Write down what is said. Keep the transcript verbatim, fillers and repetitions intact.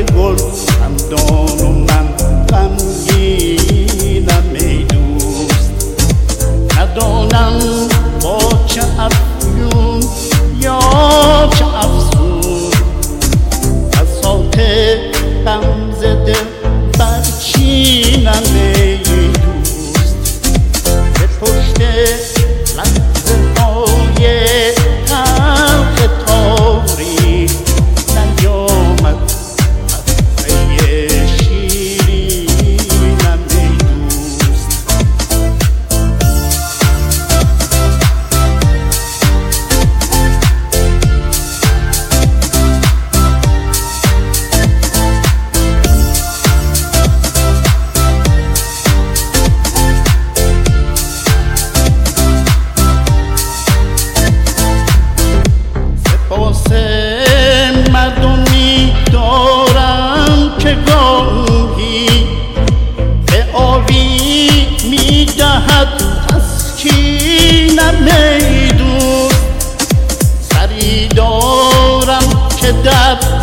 که گل خندان و من غمگینم ای دوست. ندانم با چه افیون یا چه افسون بساط غمزه دل برچینم ای دوست. به پشت لحظه های تلخ تاری نیامد قطره شیرینم ای دوست. مردمی دارم که گاهی به آبی میدهد تسکینم ای دوست. سری دارم که در